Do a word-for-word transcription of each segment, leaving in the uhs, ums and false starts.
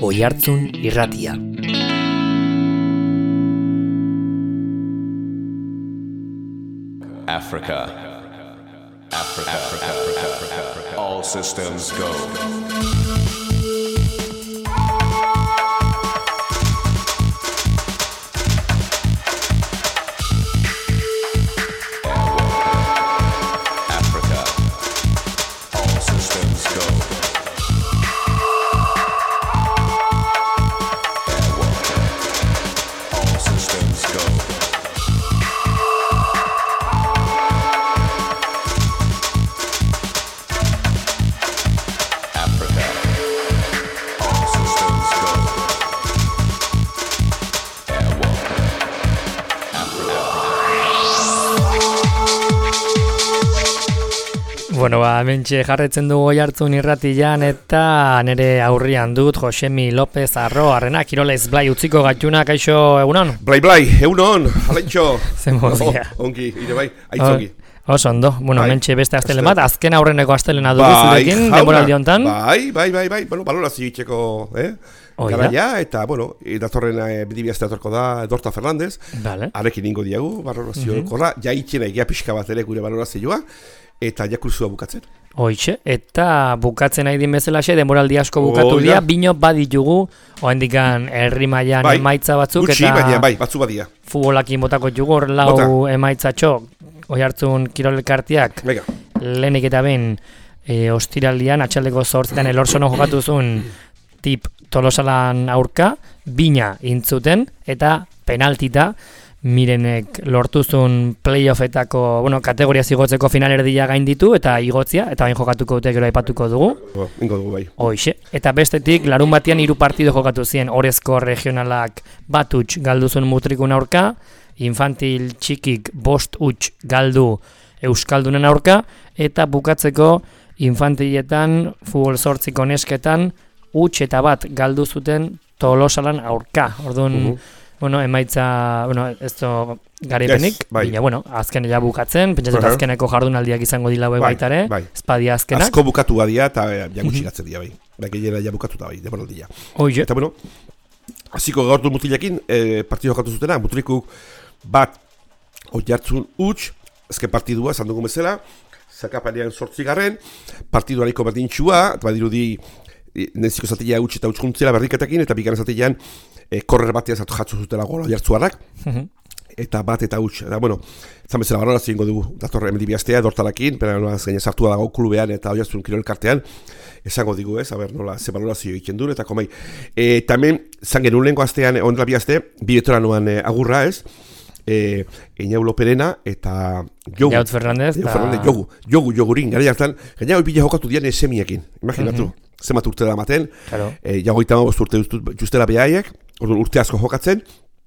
Oihartzun Irratia. Africa. Africa. Africa. Africa. All systems go. Bueno, ba, mentxe jarretzen dugu Oihartzun Irratian eta nire aurrian dut Josemi López Arroarrena, Kirolaiz Blai utziko gaituna, kaixo, egunon? Blai, Blai, egunon, alaitxo. Zemozia. Oh, ongi, ire bai, aitzongi. Oso ondo, bueno, bai, mentxe beste astele bat, azken aurreneko astelena dugu zurekin, denboraldi hontan. Bai, bai, bai, bai, bueno, balorazio itxeko, eh? Garaia, eta, bueno, datorren eh, bidibiazte datorko da Dorta Fernandez. Vale. Arekin ingo diagu, balorazio uh -huh. korra, ja itxena egia pixka bat ere gure balorazioa. Eta ja kursua bukatzen. Hoitxe, eta bukatzen nahi din bezalaxe, denboraldi asko bukatu dira, bino baditugu, oendikan herri mailan bai, emaitza batzuk, gutxi, eta baina, bai, batzu badia. Futbolakin botako jugu, lau Bota. Emaitzatxo, Oihartzun Kirol Elkarteak, lehenik eta ben, e, ostiraldian, atxaldeko zortzitan Elorzono jokatu zuen tip Tolosalan aurka, bina intzuten, eta penaltita, Mirenek lortuzun playoffetako, bueno, kategoria zigotzeko finalerdia gain ditu eta igotzia, eta bain jokatuko dute gero aipatuko dugu. Oh, ingo dugu bai. Hoixe, eta bestetik larun batean hiru partido jokatu zien, Orezko regionalak bat huts galduzun Mutrikun aurka, infantil txikik bost huts galdu Euskaldunen aurka, eta bukatzeko infantiletan, futbol zortziko nesketan, huts eta bat galdu zuten Tolosalan aurka. Orduan, uh -huh. Bueno, emaitza, bueno, esto garepenik, yes, bai. Baina, bueno, azken ja bukatzen, pentsatzen uh -huh. azkeneko jardunaldiak izango dila bai, baitare, bai. Espadia azkenak. Azko bukatu badia eta ja gutxikatzen dira bai. Baina ja bukatu da bai, deboraldia. Oie. Eta bueno, hasiko gaurtu mutilekin, eh, partidu jokatu zutena, Mutrikuk bat Oihartzun huts, azken partidua, esan dugu bezala, zakapanean zortzigarren, partidu hariko berdintxua, eta badirudi neziko zatila huts eta hutskuntzela berriketekin, eta bigarren zatilean E, korrer batean zatu jatzu zutela gola Oihartzuarrak, uh -huh. eta bat eta huts. Eta, bueno, zan bezala balorazio ingo dugu datorre emendibiaztea, Dortalakin, pera nola gaina sartua dago klubean eta Oihartzun Kirol Elkartean, esango digu ez, aber nola ze balorazio egiten duen, eta komei. E, tamen, zan genuen lehenko astean, ondela bi aste, bi betoranoan e, agurra ez, e, Eñau Loperena eta Jogu. Jaut Fernandez. Jaut Fernandez, Jogu, Jogu, Jogurin, gara jartan, gaina hori bila jokatu dian esemiekin, imaginatu. Uh -huh. Zemat urte da maten, claro. e, jagoita mabost urte justela behaiek, urte asko jokatzen,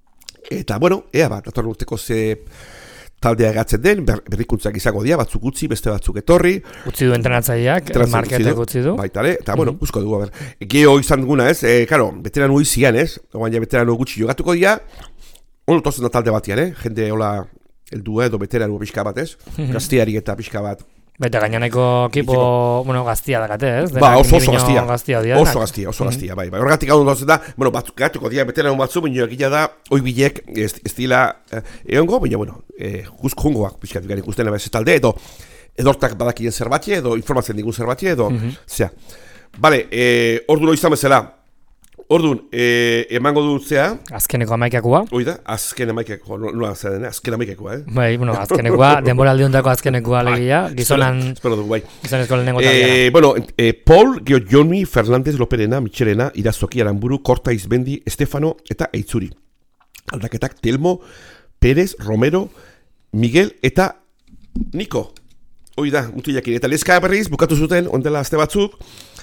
eta, bueno, ea bat, datorren urteko ze taldea egatzen den, ber, berrikuntzak izango dira, batzuk utzi, beste batzuk etorri. Utzi du entrenatzaileak, marketek utzi du. Baitale, eta, bueno, uh-huh. usko dugu, a ber. Geho izan duguna, ez, e, karo, veteranu izian, ez, oan ja veteranu gutxi jogatuko dira, ono tozen da talde batian, eh, jende, hola, eldu edo veteranu pixka bat, ez, uh-huh. gaztiari eta pixka bat. Baita gainaneko ekipo, bueno, gaztia dakate, ez? Ba, oso oso gaztia, gaztia dia, oso gaztia, oso gaztia, bai, bai. Horregatik hau dozen da, bueno, batzuk gatuko dira, beteran batzu, baina egila da, oi bilek, ez, ez dila eh, egongo, baina, bueno, eh, guzk jungoak, pixkat, garen ikusten ez talde, edo, edortak badakien zerbatxe, edo informatzen digun zerbatxe, edo, uh-huh. zea. Bale, eh, ordu izan bezala, Orduan, e, emango dut zea. Azkeneko amaikakua. Oida, azken amaikakua, nola zer den, azken amaikakua, eh? Bai, bueno, azkenekua, denboraldi hontako azkenekua legia, gizonan, espero dugu, bai. Gizonezko lehenengo taldeara. Eh, bueno, eh, Paul, Geo, Joni, Fernandez, Loperena, Michelena, Irazoki, Aramburu, Korta, Izbendi, Estefano eta Eitzuri. Aldaketak Telmo, Pérez, Romero, Miguel eta Niko. Oida, mutilakin, eta leska berriz, bukatu zuten, ondela azte batzuk,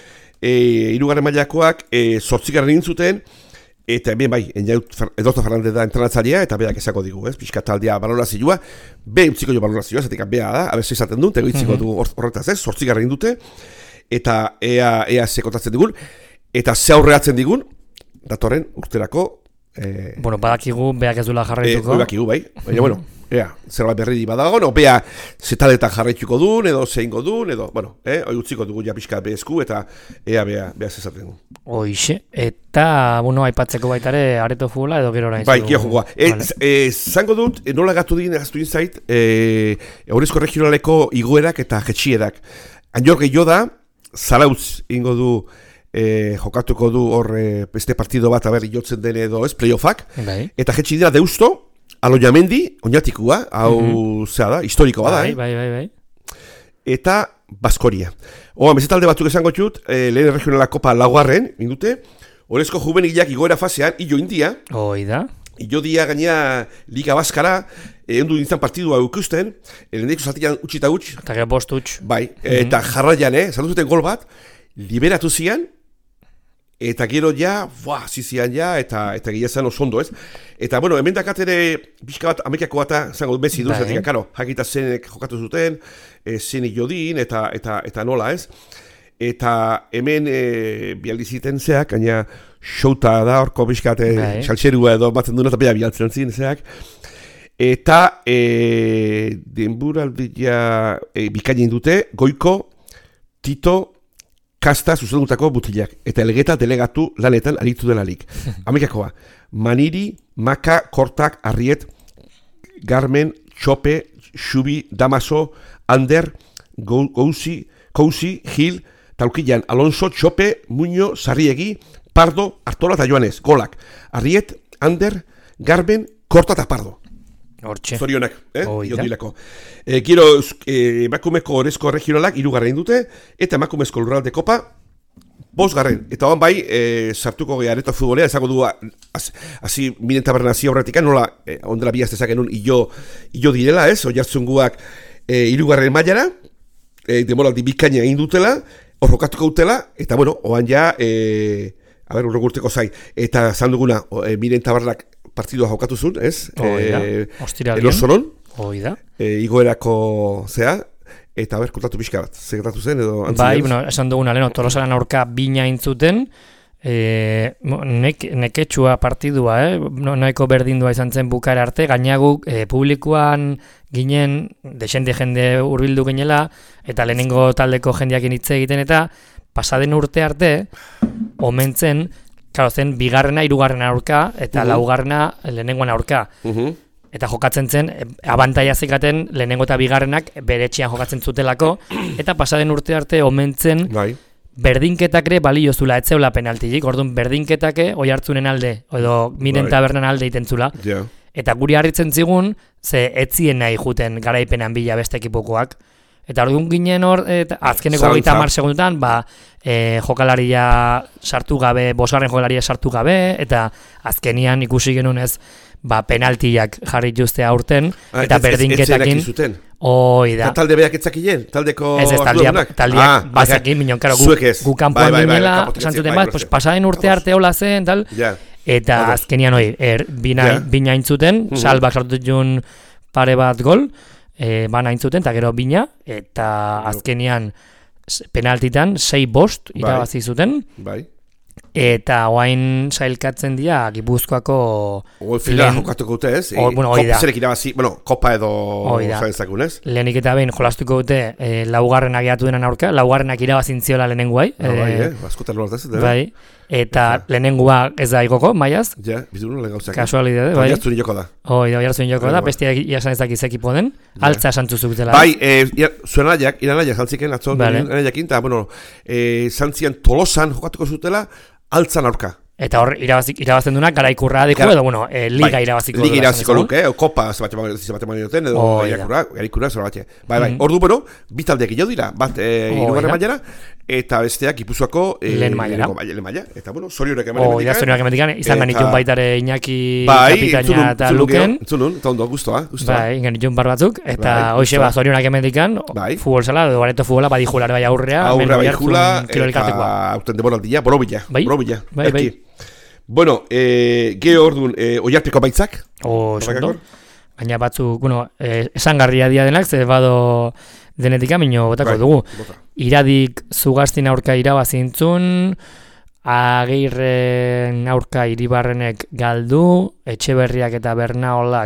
E, irugarren mailakoak e, zortzigarren intzuten, eta hemen bai, Dorta Fernandez da entrenatzailea, eta beak esako digu, ez, pixka taldea balorazioa, be utziko jo balorazioa, zetik bea da, abez izaten dut, ego itziko du horretaz ez, zortzigarren dute, eta ea, ea sekotatzen digun, eta ze aurreatzen digun, datorren urterako... Eh, bueno, badakigu, beak ez dula jarraituko. Eh, badakigu, bai, baina, bueno, ea, zerbait berri badago, no, bea, zetaletan jarraituko duen, edo zeingo duen, edo, bueno, eh, hoi utziko dugu ja pixka behezku, eta ea, bea, bea zezaten. Hoixe, eta, bueno, aipatzeko baitare, areto futbola edo gero orain. Bai, gio jokoa. E, vale. e, zango dut, e, nola gatu digin, gaztu inzait, e, Eurezko regionaleko igoerak eta jetxierak. Anjor gehiago da, zarautz ingo du, e, jokatuko du hor e, beste partido bat, aber, jotzen den edo ez, playoffak, bai. Eta jetxi dira deusto, Aloñamendi, oinatikua, hau, mm-hmm. zera da, historikoa da, bai, eh? Bai, bai, bai. Eta Baskoria. Oa, mesetalde batzuk esango txut, e, lehen regionala kopa laugarren, indute, Horezko juvenilak igoera fasean, illo india. Hoi da. Illo dia gaina Liga Baskara, egun du nintzen partidua eukusten, leheneko zatian utxi eta utx. Eta gero bost utx. Bai, mm-hmm. Eta jarraian, eh, zatu zuten gol bat, liberatu zian, eta gero ja, buah, zizian ja, eta eta gila oso ondo, ez? Eta, bueno, hemen dakatere, pixka bat, amekako bata, zango bezi duz, eta karo, jakita zenek jokatu zuten, e, zen jodin, eta, eta, eta nola, ez? Eta hemen e, bialdiziten zeak, gaina xouta da, orko pixka bat, saltxerua edo batzen duen, eta bera bialtzen zin zeak. Eta e, denburaldia e, bikainen dute, Goiko, Tito, Kasta zuzendutako butilak, eta Elgeta delegatu lanetan aritu denalik. Amekakoa, Maniri, Maka, Kortak, Arriet, Garmen, Txope, Xubi, Damaso, Ander, Gouzi, Kouzi, Gil, Taukilan, Alonso, Txope, Muño, Sarriegi, Pardo, Artola eta Joanes, Golak, Arriet, Ander, Garmen, Korta eta Pardo. Hortxe. Zorionak, eh? Jodilako. E, gero, e, emakumeko Horezko regionalak irugarren dute, eta emakumezko lurralde kopa, bosgarren. Eta hoan bai, e, sartuko gehiareto futbolea, esango du, hasi minen tabernazia horretik, nola, e, ondela bihaztezak enun, ilo, ilo direla, ez? Oiartzunguak e, irugarren mailara, e, demoraldi bikaina egin dutela, horrokatuko dutela, eta bueno, hoan ja, e, a ber, urregurteko zai, eta zan duguna, e, minen tabernak partidua jokatu zuen, ez? Oida, e, ostiralien. Erosonon. Oida. E, igoerako zea, eta ber, kontatu pixka bat, zegertatu zen, edo antzien. Bai, bueno, esan duguna, leheno, Tolosaran aurka bina intzuten, e, nek, neketxua partidua, eh? No, nahiko berdindua izan zen bukaera arte, gainaguk e, publikoan ginen, desende jende hurbildu ginela, eta lehenengo taldeko jendeakin hitz egiten, eta pasaden urte arte, omentzen, claro, zen bigarrena, hirugarrena aurka, eta uh-huh. laugarrena lehenengoan aurka. Uh-huh. Eta jokatzen zen, abantaia zikaten lehenengo eta bigarrenak bere etxean jokatzen zutelako, eta pasaden urte arte omentzen bai. Berdinketak ere balio zula, etzeula penaltilik, orduan berdinketake oi hartzunen alde, edo miren tabernan alde iten zula. Yeah. Eta guri harritzen zigun, ze etzien nahi juten garaipenan bila beste ekipokoak. Eta orduan ginen hor, et, azkeneko hogeita hamar segundutan, ba, e, jokalaria sartu gabe, bosgarren jokalaria sartu gabe, eta azkenian ikusi genuen ez, ba, penaltiak jarri juzte aurten, ah, eta berdinketakin. Hoi da. Eta talde beak etzakien, taldeko ez ez, taldiak, taldiak ah, bazekin, minon, karo, gu, gu kanpoan bai, bai, ginela, santzuten bai, bat, bai, pasaden urte arte hola zen, tal, yeah. Eta okay. Azkenian hoi, er, bina, yeah. bina intzuten, mm-hmm. Salbak sartu jun pare bat gol, E, bana intzuten, eta gero bina, eta azkenian penaltitan sei bost irabazi zuten. Bai. Eta oain sailkatzen dira Gipuzkoako o final jokatuko dute, ez? O, bueno, kopa zerek irabazi, bueno, kopa edo zaintzakun, ez? Lehenik eta behin jolastuko dute e, laugarrenak gehiatu denan aurka, laugarrenak irabazintziola lehenenguai. No, e, bai, eh? Askotan lortaz, eh? Bai. Eta lehenengua ez da igoko, maiaz? Ja, bizun lehen gauzak. Kasualidade, bai. Oiartzun joko da. Hoi, da, oiartzun joko da, bestia jasan ezak izekipo den, altza santzuzuk dela. Bai, e, zuen anaiak, iranaiak zantziken, atzo, vale. Iranaiakin, eta, bueno, e, zantzian Tolosan jokatuko zutela, altzan aurka. Eta hor, irabazik, irabazten duenak garaikura adiko, edo, bueno, e, liga bai, irabaziko. Liga irabaziko luke, eh? Kopa zebat eman duten, edo oh, garaikura zora batxe. Bai, bai, mm-hmm. Ordu, bueno, bitaldeak ilo dira, bat, e, oh, irugarren mailara, eta besteak Gipuzkoako e, lehen mailara. Lehen mailara, eta, bueno, zorionek eman emetikan. Oh, ja, zorionek emetikan, izan ganitun baitare Iñaki bai, kapitaina eta Luken. Bai, zunun, eta ondo, guztua, guztua. Bai, ganitun bar batzuk, eta bai, hoxe ba, zorionek emetikan, bai. Futbol sala, edo bareto futbola, badijula bai aurrea, aurrea badijula, eta aurten demoraldia, borobila, borobila, bai, bai. Bueno, eh, geho orduan, eh, oiarteko baitzak? Oh, sondo. Baina batzuk, bueno, eh, esangarria dia denak, ze bado denetik amino botako right, dugu. Bota. Iradik zugaztin aurka irabazintzun, Agirren aurka Iribarrenek galdu, Etxeberriak eta Bernaolak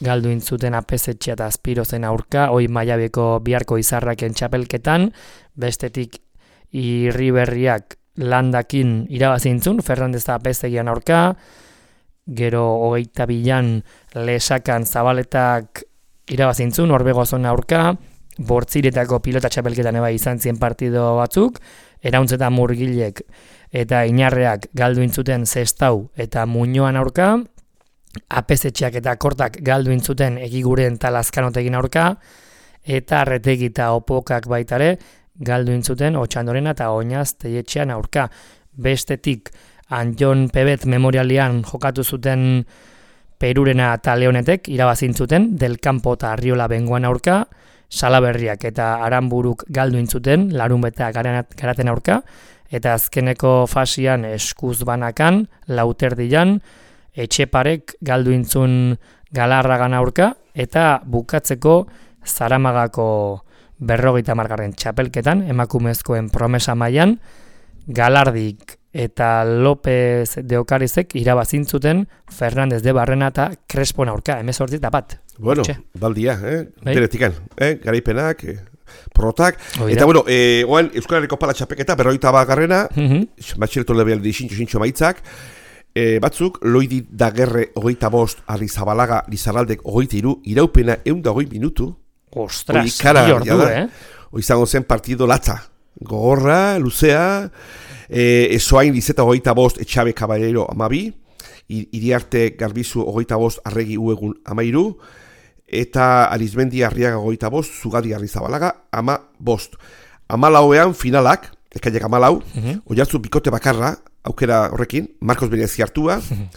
galdu intzuten apesetxea eta azpirozen aurka, hoi Maiabeko biharko izarraken txapelketan, bestetik Irriberriak Landakin irabazintzun, Fernandez eta apesegian aurka, gero hogeita bilan Lesakan Zabaletak irabazintzun, Orbegozon aurka, Bortziretako pilota txapelketan eba izan zien partido batzuk, Erauntz eta Murgilek eta Inarreak galdu intzuten Zestau eta Muñoan aurka, Apesetxeak eta Kortak galdu intzuten Egiguren eta Lazkanotegin aurka, eta Arretegi eta Opokak baitare galdu intzuten Otxandorena eta Oinaz Teietxean aurka. Bestetik, Anjon Pebet memorialian jokatu zuten Perurena eta Leonetek irabazintzuten Del Campo eta Arriola Bengoan aurka, Salaberriak eta Aranburuk galdu intzuten Larunbeta Garaten aurka, eta azkeneko fasian eskuz banakan, Lauterdian, Etxeparek galdu intzun Galarragan aurka, eta bukatzeko Zaramagako berrogeita margarren txapelketan, emakumezkoen promesa mailan, Galardik eta López de Ocarizek irabazintzuten Fernandez de Barrena eta Crespon aurka, hemezortzi eta bat. Bueno, Txe. baldia, eh? Bai. Deretikan, eh? Garaipenak, eh? Porrotak. Oida. Eta, bueno, eh, oan Euskal Herriko pala txapeketa, berroita bagarrena, Mhm. batxeretu lebealdi xintxo-xintxo maitzak, eh, batzuk, Loidi Dagerre hogeita bost, Arrizabalaga, Lizarraldek hogeita iru, iraupena eunda hogei minutu. Ostras, Hoi kara, bi ordu, jada. eh? Hoi izango zen partido latza. Gogorra, luzea, eh, Esoain Lizeta hogeita bost, Etxabe Caballero amabi, Iriarte Garbizu hogeita bost, Arregi Uegun amairu, eta Arizmendi Arriaga hogeita bost, Zugadi Arrizabalaga ama bost. Amalauean finalak, ekaiek amalau, Mhm. oiartzu bikote bakarra, aukera horrekin, Marcos Bereziartua,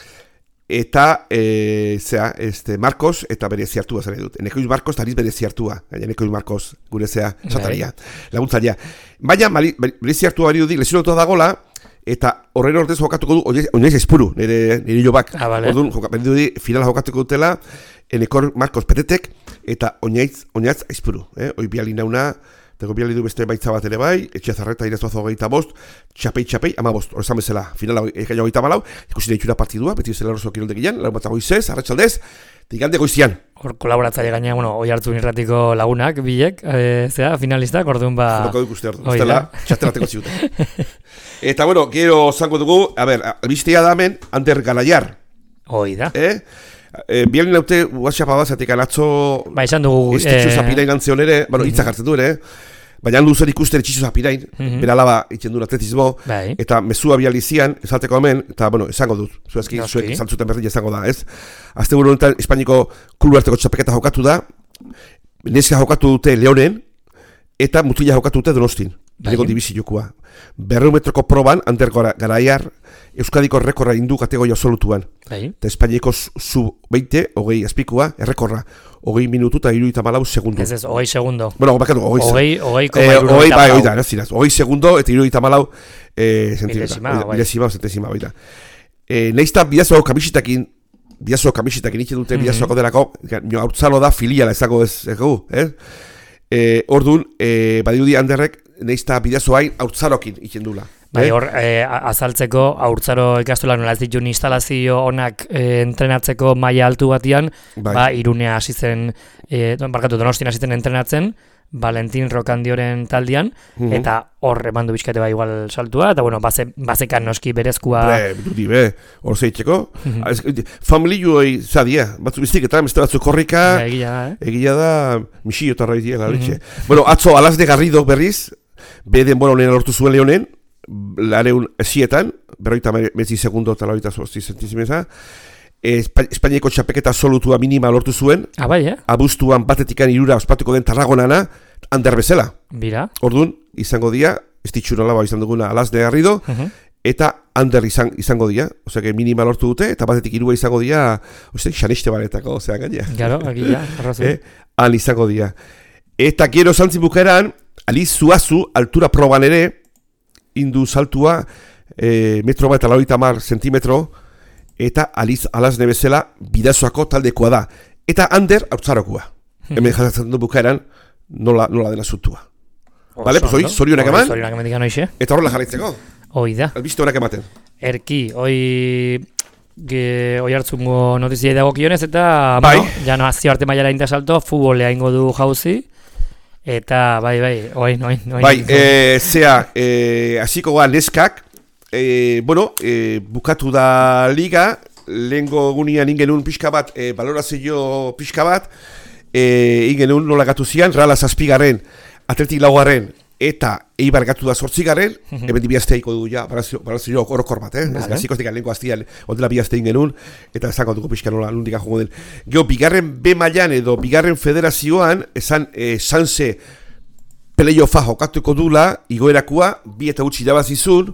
eta e, zea, este, Marcos eta Bereziartua zare dut. Enekoiz Marcos eta Ariz Bereziartua, Enekoiz Marcos gure zea, sataria, laguntzaria. Baina, Bereziartua bari dudik, lesionatua dagola, eta horren ordez jokatuko du, oinaiz espuru, nire, nire jobak. Ah, vale. Orduan, bari dudik, finala jokatuko dutela, Enekor Marcos Petetek, eta oinaiz, oinaiz espuru. Eh? Hoi biali nauna, Tego biali du beste baitza bat ere bai, Etxezarreta Irezuazo hogeita bost, Txapei-Txapei, ama bost, horrezan bezala, finala ekaino hogeita malau, ikusi da itxura partidua, beti bezala horrezo kiroldegian, lau bat goizez, arratsaldez, digande goizian. Hor kolaboratzaile gaina, bueno, oi hartzun irratiko lagunak, bilek, e, zera, finalistak, orduan ba... Joloko duk uste ordu, Hoi ustela, da. txaterateko ziuten. Eta bueno, gero zango dugu, a ber, albistea da hemen, Ander Galaiar, Hoi da. eh? E, bialin naute WhatsApp abazatik anatzo Ba, izan dugu... Estitxu eh, zapirain antzion ere, bueno, hitzak hartzen duen, eh? Baina handu zer ikusten etxitzu zapirain, Mhm. bera laba itxen duen atletismo, Bai. eta mezua bializian, esateko hemen, eta, bueno, esango dut, zuezki, Noski. zuek zantzuten berdin esango da, ez? Azte buru honetan, Espainiko klubu arteko txapeketa jokatu da, neska jokatu dute Leonen, eta mutila jokatu dute Donostin, Bai. Lego dibiziokua. Berreun metroko proban, Ander Garaiar, Euskadiko errekorra indu kategoria absolutuan. Bai. Eta Espainiako zu beinte, hogei azpikoa, errekorra, hogei minutu eta iruita malau segundu. Ez ez, hogei segundo. Bueno, bakatu, hogei Hogei, hogei koma Eh, hirurogeita hogei, bai, hamalau. oida, naziraz. Hogei segundo eta iruita malau eh, zentimetra. Milesima, Oida, bai. Milesima, zentesima, oida. Eh, Neizta bidazo kamisitakin, bidazo kamisitakin itxe dute, Mhm. bidazoko delako, nio hautzalo da filiala ezago ez, egu, eh? Eh, Orduan, eh, badirudi Anderrek, neizta bidazo hain hautzarokin itxen dula. Bai, eh? hor, e, azaltzeko, haurtzaro ikastola nola ez ditun instalazio onak e, entrenatzeko maila altu batian, Bai. ba, Irunea hasi zen, e, don, barkatu, Donostin hasi zen entrenatzen, Valentin Rokandioren taldean, Mhm. eta hor eman du bizkate ba igual saltua, eta bueno, baze, bazekan noski berezkoa... Bre, dudi be, hor zeitzeko. Mhm. Familiuoi zadia, batzu biztik eta beste batzu korrika, Ja, egia da, eh? egia da misio tarra diela, Mhm. letxe. Bueno, atzo Alas de Garrido berriz, be denbora honen lortu zuen Leonen, lareun esietan, berroita mezi segundo eta laroita zortzi zentizimeza, Espa- Espainiako txapeketa absolutua minima lortu zuen, Ah, bai, eh? abuztuan batetikan irura ospatuko den Tarragonana, Ander bezala. Bira. Orduan, izango dia, ez ditxu nolaba izan duguna Alas de Garrido, Mhm. eta Ander izan, izango dia, osea que minima lortu dute, eta batetik irua izango dia, osea, xaniste baretako, osea, gaina. Garo, agia, arrazun. Eh? Han izango dia. Eta gero zantzin bukaeran, Aliz Zuazu, altura proban ere, indu saltua, e, metro bat eta laurogeita hamar zentimetro, eta Aliz Alas nebezela bidazoako taldekoa da. Eta Ander hautzarokoa. Hemen jasatzen du bukaeran, nola, nola dena zutua. Vale, pues hoi, zorionak eman, Zorionak eman dikan hoxe. eta horrela jarraitzeko. Hoi da. Albiste horak ematen. Erki, hoi ge, oi hartzungo notizia dagokionez, eta Bai. bueno, ja no, azio arte mailara intasalto, futbolea ingo du jauzi, eta bai, bai, oin, oin, oin. Bai, e, zea, e, hasiko ga neskak, e, bueno, e, bukatu da liga, lehengo egunean ingenun pixka bat, e, balorazio pixka bat, e, ingenun nola gatu zian, Reala zazpigarren, Atletik laugarren, eta Eibar gatu da zortzigarren, Mhm. hemen bi asteiko du ja, balorazio orokor bat, eh? Vale. Gazikotik lehenko astian, ondela bi aste ingenun, eta esango dugu pixka nola nundik joango den. Gero, bigarren B mailan edo bigarren federazioan, esan, e, sanse playoffa jokatuko dula, igoerakua, bi eta gutxi irabazizun,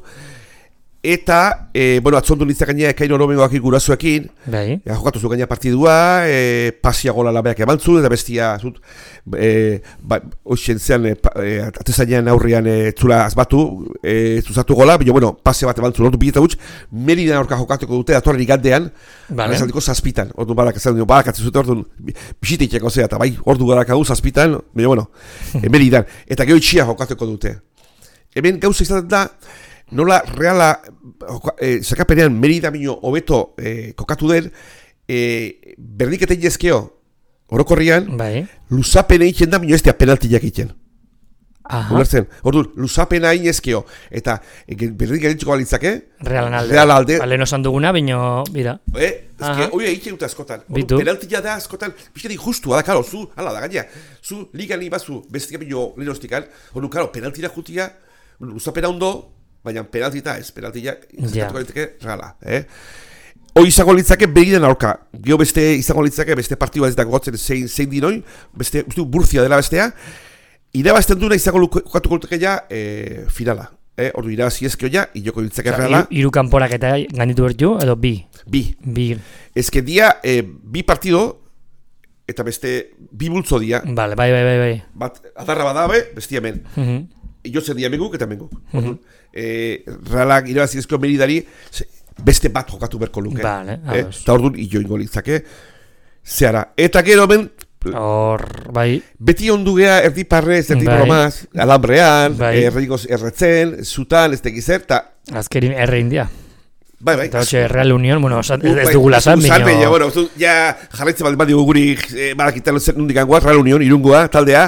eta, e, bueno, atzondu nintzak gaina ekaino nomengoak gurasoekin, Bai. ja, jokatu zu gaina partidua, e, pasia gola labeak emantzun, eta bestia, zut, e, ba, oixen zean, e, e, atezainan aurrian e, zula azbatu, e, zuzatu gola, baina, bueno, pasia bat emantzun, ordu bileta gutx, Meridan aurka jokatuko dute, datorren igandean, Vale. Zaldiko zazpitan, ordu barak ezan dut, barak atzizute ordu bisiteikeko zea, eta bai, ordu barak hau zazpitan, baina, bueno, e, Meridan, eta gero itxia jokatuko dute. Hemen gauza izaten da, nola Reala eh, zakapenean Merida mino hobeto eh, kokatu den, eh, berdiketen jezkeo orokorrian, Bai. luzapena egiten da mino ez da penaltiak egiten. Aha. Ulertzen, orduan, luzapena egin ezkeo, eta e, berdik egiteko balitzake, Realan alde. Real alde, Ba, lehen osan duguna, bino, bira. eh, ezke, Aha. hori egiten dute askotan. Bitu. Orduan, penaltia da askotan, pixkati justua da, karo, zu, ala da, gaina, zu ligan ibazu, bestia mino lehen hostikan, orduan, karo, penaltira jutia, luzapena ondo, baina penaltita ez, penaltia izateko galiteke Reala, eh? Hoi izango litzake begiren aurka, gero beste izango litzake beste partidua ez dago gotzen zein, zein dinoi, beste, uste Burzia dela bestea, irabazten duna izango jokatuko litzake ja e, finala, eh? Ordu irabazi ezkeo ja, iloko litzake Reala, Hiru hiru kanporak eta ganditu bertu, edo bi. bi. Bi. Ezke dia, e, bi partido, eta beste bi bultzo dia, Vale, bai, bai, bai, bai. bat adarra badabe, bestia hemen. Mhm. Jotzen dia menguk eta menguk. Mm e, Realak irabazi ezkeo Meridari, ze- beste bat jokatu berko luke. Vale, eh? ados. Eta orduan ioingo litzake. Zehara. Eta gero ben, Hor, bai. beti ondu gea erdi parrez, erdi Bai. bromaz, alambrean, Bai. errigoz erretzen, zutan, ez tegizer, eta Azkerin erre india. bai, bai. Eta hotxe Real Union, bueno, osa- ez, ez Bai, dugula zan, zan, baina, bino... bueno, zu, ja jarraitzen baldin badigu guri eh, badakitan zer nundik angoa, Real Union, irungoa, taldea,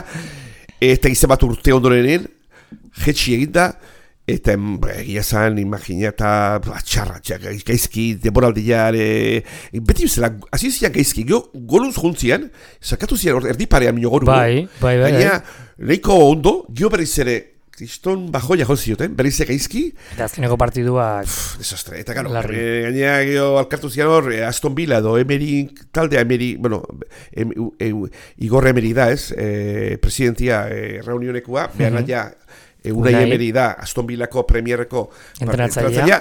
eta gizten bat urte ondorenin, jetxi eginda, eta em, ba, egia zan, imagina, eta ba, txarra, txarra, gaizki, deboraldian, e, beti bizela, hasi zian gaizki, gero goluz juntzian, sakatu zian hor erdi parean mino goru. Bai, bai, bai. Gaina, nahiko ondo, gero berriz ere, kriston bajoia jo zioten, berriz ere gaizki, Eta azkeneko partiduak... Pff, desastre, eta gano, Larri. e, gaina gero alkartu zian hor, e, Aston Villa edo Emery taldea, Emery, bueno, em, e, Igor Emery da ez, e, presidentia e, reunionekua, Mhm. behar naia, e, Unai Unai. Emery da, Aston Villako premierreko Entrenatzailea.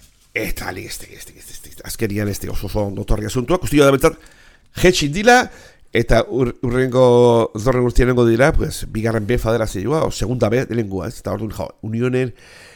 eta ali, ez tegi, ez tegi, ez tegi, azkerian ez tegi, oso oso ondo torri asuntua, kustio da bentzat, jetxin dila, eta ur, urrengo, zorren urtienengo dira, pues, bigarren B federazioa, o segunda B, delengua, ez, eta orduan, jo, unionen,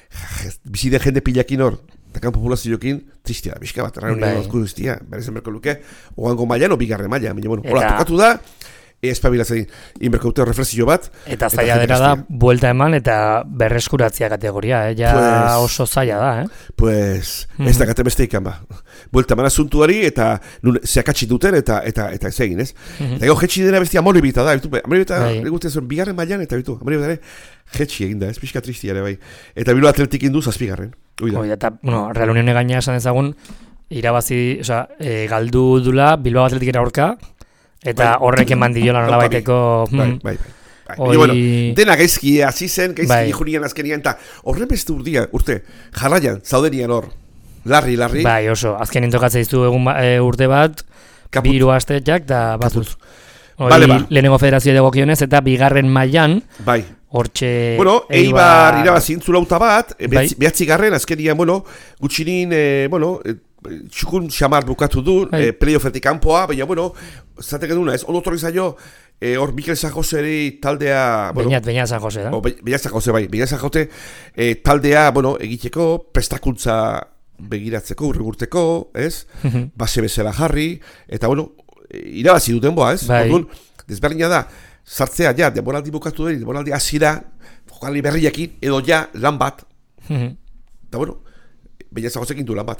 bizide jende pilakin hor, dakan populazioekin, tristia da, bizka bat, reunion Bai. ozku duztia, berezen berko luke, oango mailan, o bigarren maila, baina, bueno, hola, Eta- tokatu da, espabilatzen, inberko dute reflexio bat, Eta zaila dela da, buelta eman eta berreskuratzea kategoria, eh? Ja Pues- oso zaila da, eh? pues, Mhm. ez dakate beste ikan ba. Buelta eman asuntuari, eta nun, zeakatsi duten, eta eta eta ez egin, ez? Mhm. Eta gero, jetxi dena bestia amoribita da, bitu, amoribita, Bai. nik uste zuen, bigarren mailan, eta bitu, amoribita ere, jetxi egin da, ez pixka tristia ere, bai. Eta Bilbao Atletik indu zazpigarren, hoi da. Hoi da, eta, bueno, Real Unione gaina esan ezagun, irabazi, osea, e, galdu dula Bilbao Atletikera aurka, eta Bai. horrek eman diola nolabaiteko... Bai, hmm, bai, bai. Bai, Hoi- baina, bueno, dena gaizki hasi zen, gaizki Bai. junian azkenian, eta horren beste urdia, urte, jarraian, zaudenian hor, larri, larri, Bai, oso, azkenin tokatzea iztu egun ba- e, urte bat, Kaput. bi hiru asteak, eta batuz. Hoi, Bale, ba. lehenengo federazioa dagokionez, eta bigarren mailan, bai. hortxe... Bueno, Eibar irabazi intzulauta bat, e, Bai. behatzi, behatzi garren, azkenian, bueno, gutxinin, e, bueno, e, txukun xamar bukatu du, Bai. e, playoffetik kanpoa, baina, bueno, zatek eduna, ez, ondo torri zaio, e, hor Mikel San Joseri taldea, bueno, Beñat, Beñat San Jose, da? o, Be- Beñat San Jose, bai, Beñat San Jose, e, taldea, bueno, egiteko, prestakuntza begiratzeko, urregurteko, ez, Mhm. base bezala jarri, eta, bueno, e, irabazi duten boa, ez, Bai. orduan, desberdina da, sartzea, ja, denboraldi bukatu den, denboraldi hasiera, jokaldi berriakin, edo ja, lan bat, Mhm. eta, bueno, Beñat San Josekin du lan bat.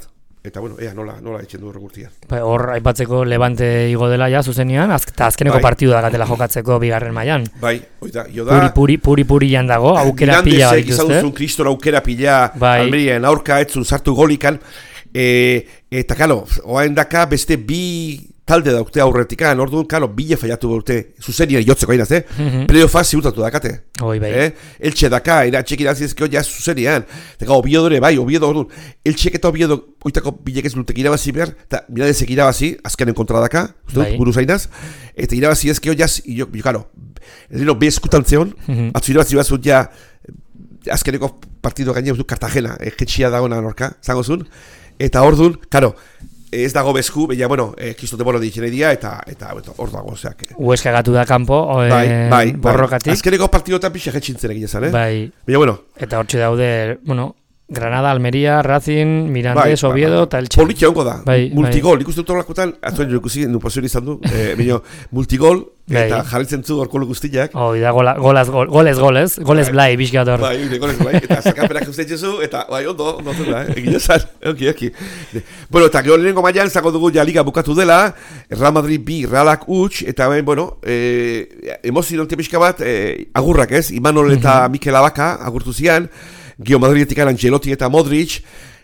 eta bueno, ea nola, nola etxen du horren urtean. Bai, hor aipatzeko Levante igo dela ja zuzenean, az, eta azkeneko Bai. partidu dagatela jokatzeko bigarren mailan. Bai, oida, jo da... Puri, puri, puri, puri jan dago, aukera pila bat dituzte. Izan duzun kriston aukera pila Bai. Almerian aurka etzun sartu golikan, e, eta kalo, oain daka beste bi talde daukte aurretikan, orduan, kalo, bile faiatu dute, zuzenian jotzeko ainaz, eh? Mhm. Playoff ziurtatu dakate. Oi, bai. Eh? Eltxe daka, era txekin azizkeo ja zuzenian. Eta Oviedo ere, bai, Oviedo, orduan, eltxek eta Oviedo oitako bilek ez lutek irabazi behar, eta miradezek irabazi, azkenen kontra daka, Bai. buru zainaz, eta irabazi ezkeo jaz, jo, jo, karo, leheno be eskutantzeon, Mhm. atzu irabazi bazut ja, azkeneko partido gaine dut Cartagena, eh, jetxia dagoena norka, zango zun, eta orduan, karo, ez dago bezku, baina, bueno, eh, kistote bolo ditxene dira, eta, eta, eta hor dago, oseak. Eh. Hueska gatu da kanpo, e, Bai, bai, bai. borrokatik. Azkeneko partidotan pixa jetxintzen egin ezan, eh? Bai, Baina, bueno, eta hortxe daude, bueno, Granada, Almeria, Racing, Mirandes, bai, Oviedo, bai, eta Elche. Politxe hongo da, Bai, multigol, ikusten dut horrelakotan, atzuen jo ikusi, nu pasioen izan du, eh, baina, multigol, eta Bai. jarritzen zu horko guztiak. Hoi da, gola, golaz, gol, golez, golez, golez Bai. blai, bizkat hor. Bai, une golez, bai, eta zakaperak uste zu, eta, bai, ondo, ondo zen da, eh, egin ezan, oki, oki. Bueno, eta gero lehenengo mailan, zango dugu ja liga bukatu dela, Real Madrid bi, Realak huts, eta ben, bueno, eh, emozionante pixka bat, eh, agurrak ez, Imanol eta Mikel Abaka agurtu zian, Gio Madridetik Ancelotti eta Modric,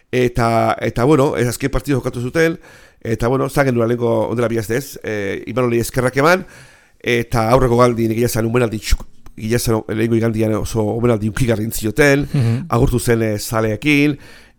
eta, eta bueno, ez azken partidu jokatu zuten, eta bueno, zagen dura lehenko ondela bihaztez, eh, Imanoli eskerrak eman, eta aurreko galdi negia zan umenaldi txuk, gila zan lehenko igandian oso umenaldi unkigarrin zioten, Mhm. agurtu zen eh, zaleekin,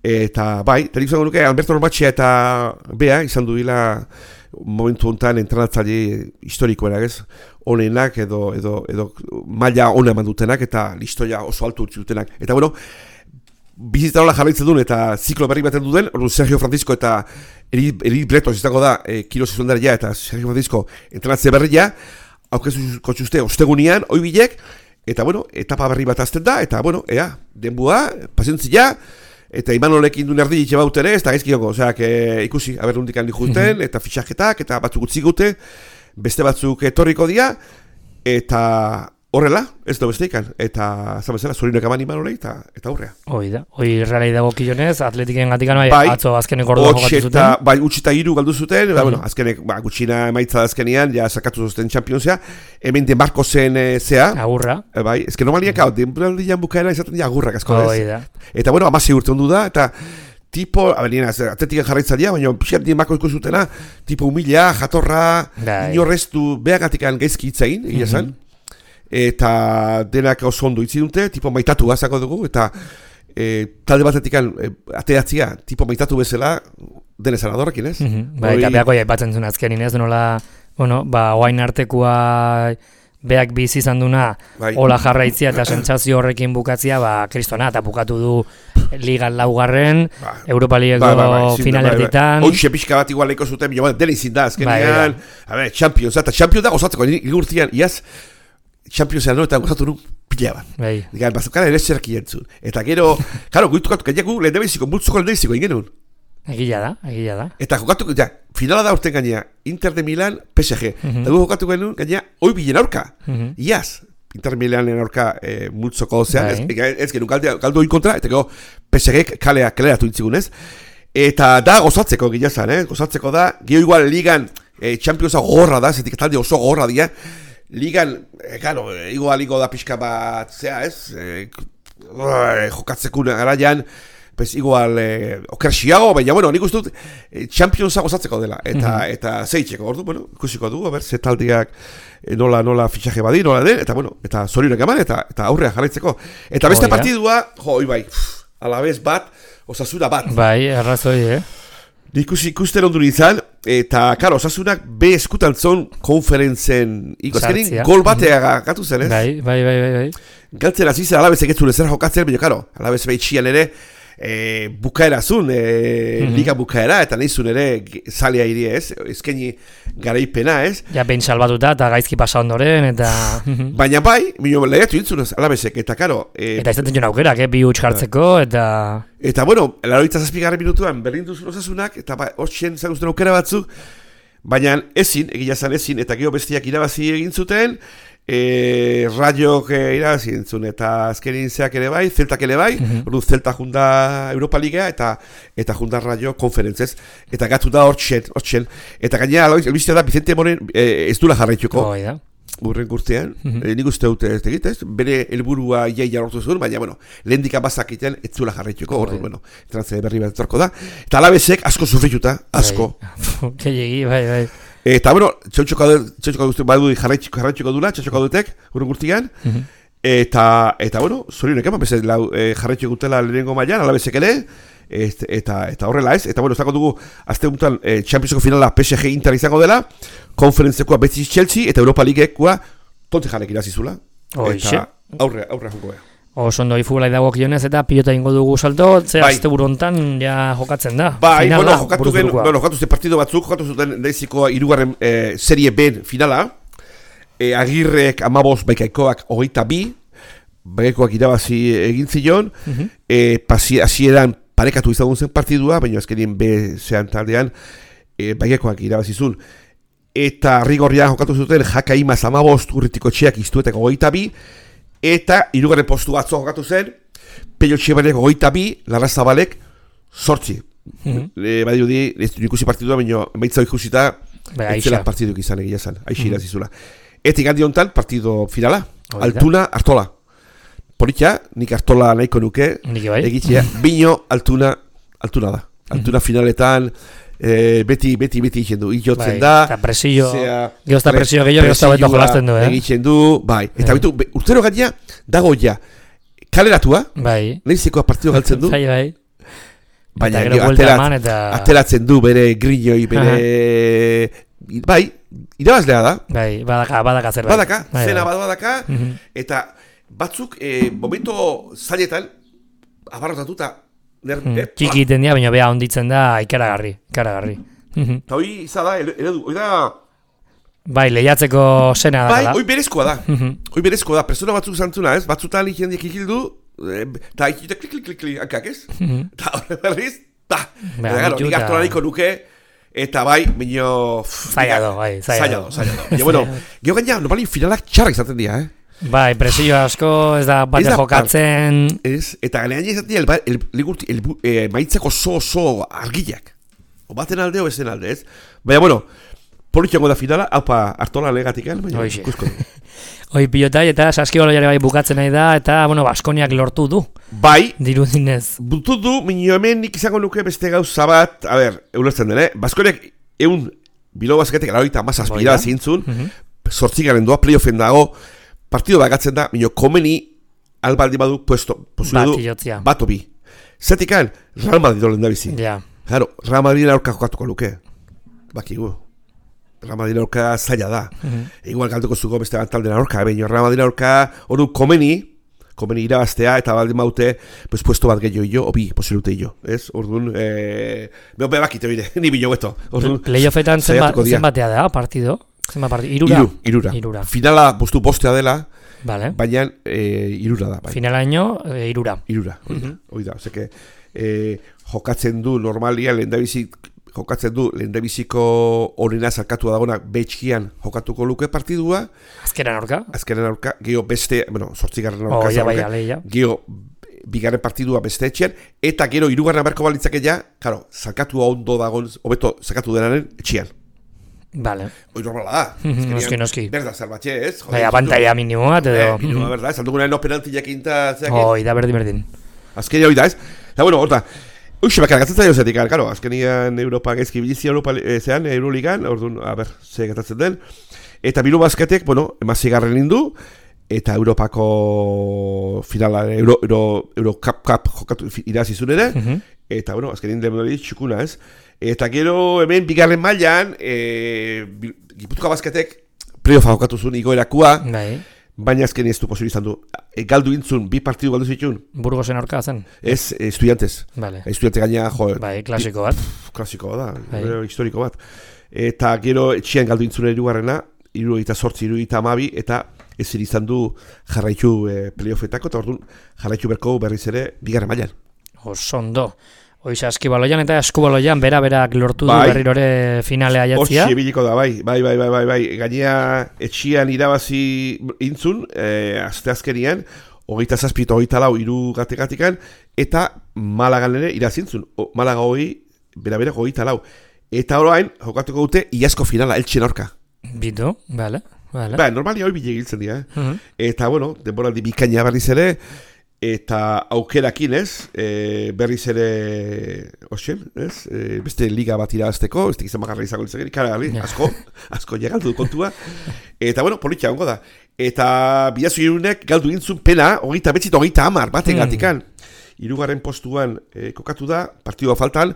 eta bai, eta nik zango nuke, Alberto Normatxea eta Bea izan duela momentu honetan entrenatzaile historikoenak ez, honenak edo, edo, edo maila ona eman dutenak eta listoia oso altu utzi dutenak. Eta bueno, bizitarola jarraitzen duen eta ziklo berri baten duen, orduan Sergio Francisco eta Eri, Eri Bretos izango da e, Kiros izuendaria eta Sergio Francisco entrenatze berria, aukezuko txuste ostegunian, oibilek, eta bueno, etapa berri bat azten da, eta bueno, ea, denbua, pazientzia, eta Imanolekin duen erdi itxe bauten ez, eta gaizki jongo, oseak e, ikusi, aberrundik handi juten, eta fitxaketak, eta batzuk utzi gute, beste batzuk etorriko dira, eta horrela, ez da beste ikan, eta zamezela, zorinak eman Imanolei, eta, eta horrea. Hoi da, hoi realai dago kilonez, atletiken gatikan bai, Bai, atzo azkenek orduan Hots jokatu eta, zuten. bai, utzi eta hiru galdu zuten, Mhm. ba, bueno, azkenek, ba, gutxina emaitza da azkenean, ja sakatu zuten Championsia, hemen de Marcosen e, zea, Agurra. e, bai, ezken normaliak hau, denboraldian bukaera izaten dira agurrak asko ez. Hoi da. Eta bueno, amasi urte ondu da, eta tipo, abenien, atletiken jarraitzalia, baina pixat dien bako ikusutena, tipo humila, jatorra, Bai. inorreztu beagatikan gaizki hitzain, egia esan, eta denak oso ondo itzi dute, tipo maitatu gazako dugu, eta e, talde batetik e, ateatzia, tipo maitatu bezala, denezan adorrekin, ez? Mhm. Bai, Hori- eta beako aipatzen zuen azkenin ez, nola, bueno, ba, oain artekoa beak bizi izan duna, Bai. hola jarraitzia eta sentsazio horrekin bukatzia, ba, kristona, eta bukatu du ligan laugarren, Ba, Europa Ligako Bai, bai, bai, zin- finalerditan. bai, bai. Hoxe pixka bat igual leiko zuten, baina dena izin da, Bai, bai, azkenean, a ber, Champions, eta Champions da gozatzeko, nire urtean, iaz, Championsean no, eta gozatu nun pila bat. Bai. Digan, bazukara ere zerki entzun. Eta gero, karo, guitukatu, gaineku lehen debeziko, multzoko lehen debeziko ingenun. Egila da, egila da. Eta jokatu, ja, finala da urten gainea, Inter de Milan, P S G. Mhm. Eta gu jokatu genuen gainea, hoi bilen aurka. Mhm. Iaz, Inter Milanen aurka e, multzoko zean, Bai. ez, ez genuen galdu, galdu kontra, eta gero P S G kalea, kaleratu intzigunez. Eta da gozatzeko gila zan, eh? Gozatzeko da, geho igual ligan, e, Championsa gogorra da, zetik talde oso gogorra dira. Ligan, e, claro, igual igo da pixka bat, zea ez, e, jokatzeko garaian, pues igual eh, okerxiago, baina bueno, nik uste dut eh, Championsa gozatzeko dela, eta Mhm. eta zeitzeko, ordu, bueno, ikusiko du, a ber, ze taldeak eh, nola, nola fitxaje badi, nola den, eta bueno, eta zorionak eman, eta, eta aurrea jarraitzeko. Eta beste Hoi da. partidua, jo, hoi bai, pff, alabez bat, Osasuna bat. Bai, errazoi, eh? Nik ikusi ikusten ondu nintzen, eta, karo, Osasunak be eskutan zon konferentzen, ikozkerin Sartzea. gol batea gatu zen, ez? Bai, bai, bai, bai, bai. Galtzen hasi zen alabezek ez zure zer jokatzen, baina, karo, alabez behitxian ere, e, bukaera zun, e, Mhm. liga bukaera, eta nahi zun ere ge- zalea iri ez, ezkeni garaipena ez, Ja, behin salbatuta eta gaizki pasa ondoren, eta... baina bai, minio lehiatu intzunez alabezek, eta karo, e, Eta izaten joan aukerak, eh? Bi huts jartzeko, eta... eta bueno, laurogeita zazpigarren minutuan berdin duzun Osasunak, eta ba, hortxen zaguzten aukera batzuk, baina ezin, egia zan ezin, eta gero bestiak irabazi egin zuten, E, Rayok e, irabazi entzun, eta azkenin zeak ere bai, Zeltak ere bai, Mhm. orduan Zelta junda Europa Ligea, eta eta junda Rayo konferentzez, eta gatu da hortxen, hortxen. Eta gainera, elbiztea da, Vicente Moren e, ez dula jarraituko. Hoi da. Urren gurtean, Mhm. e, nik uste dut ez egitez, bere helburua iaia lortu zuen, baina, bueno, lehendik abazakiten ez zuela jarraituko, Bai. orduan, bueno, trantze berri bat etorko da. Eta alabezek asko sufrituta, asko. Gehiegi, bai, bai. Eta, bueno, txotxoko dut, badu jarraituko dula, txotxoko dutek, urren gurtian, Mhm. eta, eta, bueno, zorionek eman, bezet, e, jarraituko dutela lehenengo mailan, alabezek ere, et, eta, eta horrela ez, eta, bueno, ez dugu, azte untan, e, Championseko finala P S G Inter izango dela, konferentzekoa Betis Chelsea, eta Europa Ligekoa tonte jarek irazizula. Hoixe. Eta aurre, aurre jungoa. Oso ondo ifugulai dagokionez eta pilota ingo dugu salto, ze Bai. azte burontan ja jokatzen da. Bai, Finala, bueno, jokatu gen, buruzurukoa. bueno, jokatu zuten partido batzuk, jokatu zuten daizikoa irugarren e, serie B finala, e, Agirrek amabos baikaikoak hogeita bi, baikaikoak irabazi egin zion, Mhm. e, pasi, hasieran parekatu izan zen partidua, baina azkenien B zean taldean, e, baikaikoak irabazizun. Eta rigorrian jokatu zuten Jaka Imaz amabost urritiko txeak iztuetek hogeita bi, eta hirugarren postu atzo jokatu zen, Pello Txebalek hogeita bi, Larra Zabalek sortzi. Mhm. E, badirudi, ez du ikusi partidua, baina emaitza ikusita, Bai, ez zela Aixa. partiduk izan egia zen, aixi irazizula. Eta igandi honetan, partido finala, Hori da. Altuna, Artola. Politxa, nik Artola nahiko nuke, Nik bai. egitzea, bino Altuna, Altuna da. Altuna finaletan, e, beti, beti, beti egiten du, ikotzen Bai, da. eta presio, zea, gero eta presio gehiago, gero eta beto presioa jolasten du, eh? Egiten du, bai. Eta Bai. bitu, be- urtero gaina, dago ja, kaleratua, Bai, nahizikoa partido galtzen du, bai, bai. baina Eta gero gero buelta aterat- eman eta... ateratzen du bere grilloi, bere... bai, irabazlea da, Bai, badaka, badaka zerbait. badaka, Bai, zena bai. bat badaka, Mhm. eta batzuk, e, momento zailetan, abarrotatuta, ner, Mhm. eh, Txiki egiten dira, baina beha onditzen da ikaragarri, ikaragarri. Mhm. eta hoi izan da, eredu, hoi da, Bai, lehiatzeko sena bai, da. hoi berezkoa da, Mhm. hoi berezkoa da, persona batzuk zantzuna ez, batzutan jendeak ikildu, eta ikildu klik klik klik klik hankak ez, Mhm. eta horre berriz, ta, Ba, eta gero, ditu nik eta- hartu nahiko nuke, eta bai, minio... Zaila do, bai, zaila Zaila do. do, zaila do. Baina, bueno, gero gaina, normalin finalak txarrak izaten dira, eh? Bai, presio asko ez da bate Ez da jokatzen. Ez, eta gaina izaten dira, el, el, ligurti, el, eh, maitzako oso oso argiak. O baten alde, o ezen alde, ez? Baina, bueno, politxango da finala, haupa hartola legatik, eh? Baina, Hoixe. ikusko du. Hoi pilotai eta saskibaloiare bai bukatzen nahi da, eta, bueno, Baskoniak lortu du, Bai, dirudinez. butu du, minio hemen nik izango nuke beste gauza bat, a ber, eulertzen den, eh? Baskoniak eun bilo basketek, alaroita amazazpi Hoi da. irabazintzun, Mhm. sortzigaren doa playoffen dago, partido bagatzen da, minio komeni albaldi badu puesto, posible Bat du, ilotzia. bat obi. Zetikan, Real Madrid olen da bizi. Ja, Claro, Real Madrid aurka jokatuko luke. Bakigu. Real Madrid aurka zaila da. Mhm. Igual galduko zuko beste bat talden aurka, baina Real Madrid aurka, ordu komeni, komeni irabaztea, eta baldin baute, pues puesto bat gehiago jo, obi, posibilute jo, ez? Orduan, eh, beho bakite bide, ni bilo beto. Orduan, playoffetan zenba, saiatuko dira. zenbatea da, partido? Zenba partido? Irura? Iru, irura. Irura. Finala bostu postea dela, Vale. baina eh, irura da. Bai. Finalaino, e, irura. Irura, hoi da, Mhm. hoi da. Oseke, eh, jokatzen du normalia, lehendabizi, jokatzen du lehendabiziko honena zarkatua dagonak betxian jokatuko luke partidua, Azkeran aurka? azkenen aurka, geho beste, bueno, sortzigarren aurka, Oh, ja, bai, zaurka, aleia. geho bigarren partidua beste etxean, eta gero hirugarren berko balitzake ja, karo, zarkatua ondo dagoen, hobeto zarkatu denaren etxean. Vale. Hoi normala da. Mhm, Azkenean, noski, noski. Berda, salbatxe, ez? Bai, abantaia minimo bat Eh, edo. minua, berda, ez? Alduguna no penaltiak inta, zeak, Hoi, da berdin berdin. azkenia hori da, ez? Eta bueno, horta, uxe bakar gatzen zaio zetik, karo, azkenian Europa gaizki bilizia Europa e, zean, Euroligan, orduan, a ber, ze gatatzen den. Eta Bilbao Basketek, bueno, emazigarren indu, eta Europako finala, Euro, Euro, Euro Cup Cup jokatu irazizun ere, Mhm. eta bueno, azkenin demodari txukuna, ez? Eta gero hemen bigarren mailan, e, Gipuzkoa Basketek playoffa jokatu zuen igoerakua, Bai. baina azken ez du posibil izan du. E, galdu intzun, bi partidu galdu zituen, Burgosen aurka zen? ez e, estudiantez. Vale. Estudiante gaina, jo, Bai, klasiko bat. klasiko da, Bai. eh, historiko bat. Eta gero etxean galdu intzun hirugarrena, hirurogeita zortzi, hirurogeita hamabi, eta ezin izan du jarraitu e, playoffetako, eta orduan jarraitu berko berriz ere bigarren mailan. Oso ondo. Oiz, askibaloian eta askubaloian bera-berak lortu du Bai. berriro ere finale aiatzia. Hotxe biliko da, bai, bai, bai, bai, bai, bai. Gainea etxian irabazi intzun, eh, azte azkenian, hogeita zazpito, hogeita lau, iru gatekatikan, eta Malagan ere irazintzun. O, Malaga hogei, bera-bera hogeita lau. Eta orain, jokatuko dute, iazko finala, Eltsen aurka. Bitu, bale, bale. Ba, normalia hori bile giltzen dira, eh? Mhm. Eta, bueno, denboraldi bikaina berriz ere, eta aukerakin, ez, e, berriz ere, oxen, ez, e, beste liga bat irabazteko, ez tekizan magarra izango litzakeri, kara, Ja. asko, asko llegaldu du kontua, eta, bueno, politia ongo da. Eta bidazu irunek galdu gintzun pena, hogeita betzit, hogeita amar, baten Hmm. gatikan. Hirugarren postuan e, kokatu da, partidua faltan,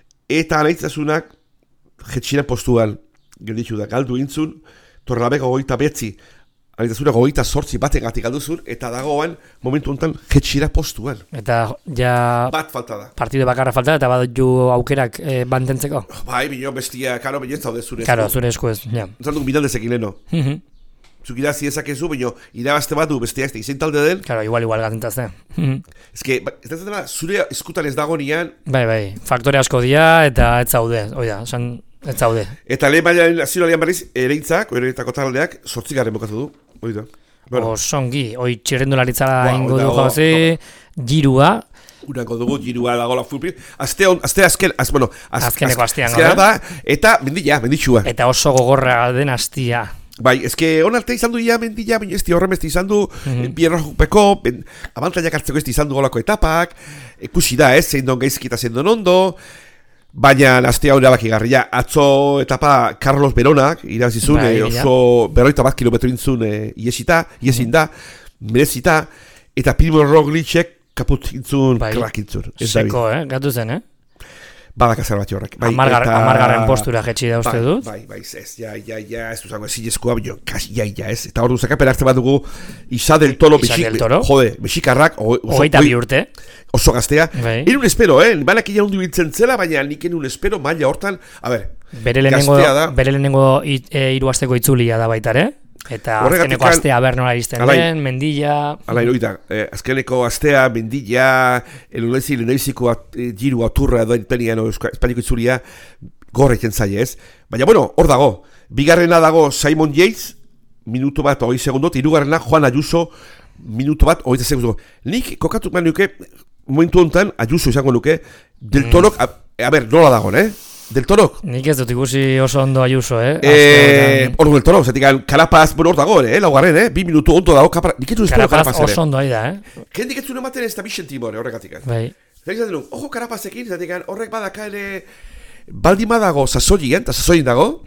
eta anaitzazunak jetxiren postuan gelditu da, galdu gintzun, Torrelabeko hogeita betzi, anaitzazunak hogeita sortzi baten gatik galduzun, eta dagoan, momentu honetan, jetxira postuan. Eta ja Bat falta da. partido bakarra falta eta badut aukerak eh, mantentzeko. Bai, bino bestia, karo, bine zaude zure. Karo, zure esku ez, ja. Zalduk bilaldezekin leno. Mhm. Zuk irazi ezakezu, bino irabazte bat du bestia, ez da izen talde den. Karo, igual, igual gazentazte. Mhm. Ez que, ba, ez da zela, zure eskutan ez dago nian, Bai, bai, faktore asko dira eta ez zaude, oida, esan ez zaude. eta lehen bailan aziralian berriz, ereintzak, ereitako taldeak, sortzigarren bokatu du. Hoi da. Bueno, Osongi, oi txirrendularitzara Ba, ingo oida, du o- jauzi, girua, urako dugu, girua dagoela fulprin. Azte, on, azte azken, az, bueno, az, Azkeneko astean azkena gaude. da, eta mendila, menditxua. eta oso gogorra den astia. Bai, eske on arte izan du ja mendila, baina ez di horren beste izan du, Mhm. bierrojupeko, ben, abantaiak hartzeko ez di izan du golako etapak, ikusi da, ez, zein don gaizki eta zein don ondo, baina astea hori abakigarria. Atzo etapa Carlos Beronak, irazizun, Bai, eh, oso berroita bat kilometro intzun eh, iesita, iesin da, merezita, eta Primo Roglicek kaput intzun, Bai. krak intzun. Ez da bi. Seko, eh, gatu zen, eh? Badakazar bat horrek. Bai, Amargar, eta- amargarren postura jetxi da uste bai, dut. Bai, bai, ez, ja, ja, ja, ez duzango ezinezkoa, baina, kasi, ja, ja, ez. Eta hor duzakapen hartzen bat dugu, Isa del Toro, Isa Mexik- del Toro. jode, mexikarrak, o- oso, Hogeita oi- bi urte. oso gaztea. Bai. Enun espero, eh, banak ia hundu biltzen zela, baina nik enun espero, maila hortan, a ber, Bere lehenengo, Gaztea da. bere lehenengo i- e, hiru asteko itzulia da baita ere. Eta Horregatik azkeneko kan- astea ber nola izten Alain. den, mendilla... ala iroita, eh, azkeneko astea, mendilla, elunezi, leheneziko eh, jiru aturra edo entenian, espainiko itzulia, gorretzen zaie, ez? Baina, bueno, hor dago, bigarrena dago Simon Yates, minuto bat, hogei segundot, hirugarrena Juan Ayuso, minuto bat, hogeita segundo. Nik kokatu man nuke, momentu honetan, Ayuso izango nuke, Del Torok, a, a ber, nola dagoen, eh? Del Torok. Nik ez dut ikusi oso ondo Ayuso, eh? Eh, Aste hor Del Torok, zetik, Carapaz, bueno, hor dago, eh? Laugarren, eh? Bi minutu ondo dago, kapara, nik ez du espero Carapaz Carapaz ere. oso ondo ari da, eh? Kendik ez zuen ematen ez da bixen timore, horregatik. Bai. Zer izan denun, ojo Karapazekin, zatik, horrek badaka ere, baldima dago sasoien, eta sasoien dago,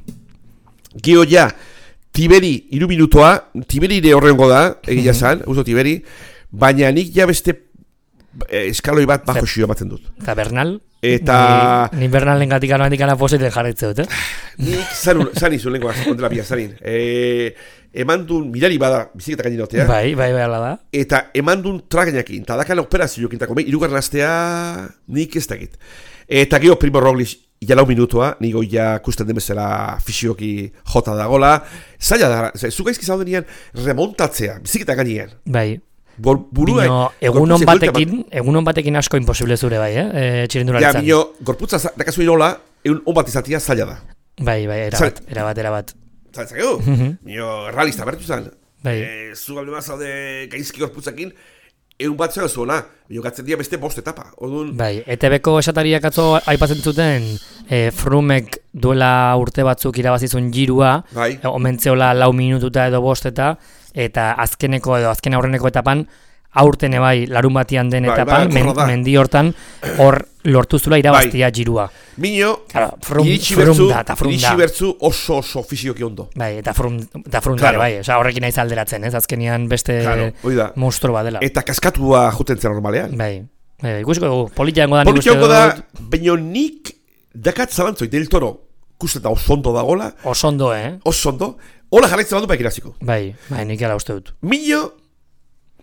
gio ja, Tiberi, iru minutoa, Tiberi ere horrengo da, egia zan, usto Tiberi, baina nik ja beste eh, eskaloi bat bajo xio ematen dut. Eta Bernal? Eta Ni, ni Bernalen gatik anoetik ana posete jarretze dut, eh? nik zan, zan izun lenguaz, ondela pia zanin. E, eman duen mirari bada, biziketa gaininotea, Bai, bai, bai, ala da. eta eman duen tragainakin, eta dakan operazioekin, eta kome, irugarren astea nik ez dakit. Eta gero Primo Roglic, ja lau minutua, nigo ja kusten den bezala fisioki jota dagola, zaila da, ze, zu gaizki zauden remontatzea, biziketa gainean. Bai. Gol, burua, Bino, egunon batekin, egunon batekin asko imposible zure bai, eh? E, Ja, txirindularitzan. bino, gorputza za- dakazu inola, egun on bat izatea zaila da. Bai, bai, erabat, erabat, erabat. Zaitzakegu? Mhm. Bino, realista bertu zan. Bai. E, zu galde mazaude gaizki gorputzakin, egun bat zera zuena, bino gatzen dira beste bost etapa. Orduan, Bai, E T B-ko esatariak atzo aipatzen zuten e, Frumek duela urte batzuk irabazizun girua, bai, e, omentzeola lau minututa edo bosteta, eta azkeneko edo azken aurreneko etapan, aurten bai larun batian den Bai, etapan, bai, men- horra da. mendi hortan, hor lortu zula irabaztia girua. Mino, Claro, Frum, iritsi frum bertzu, da, eta Frum iritsi da. bertzu oso oso fisioki ondo. Bai, eta Frum, eta Frum Claro. da, bai, osea, horrekin naiz alderatzen, ez, azkenian beste Claro, hoi da. monstro bat dela. Eta kaskatua juten zen normalean. Bai, bai, ikusiko dugu, politia dengo da nik uste Politioko da, dut, baina nik dakat zalantzoi Del Toro, kusten da oso ondo dagola, oso ondo, eh? oso ondo, hola jarraitzen badu baik iraziko. Bai, bai, nik ala uste dut. Mino,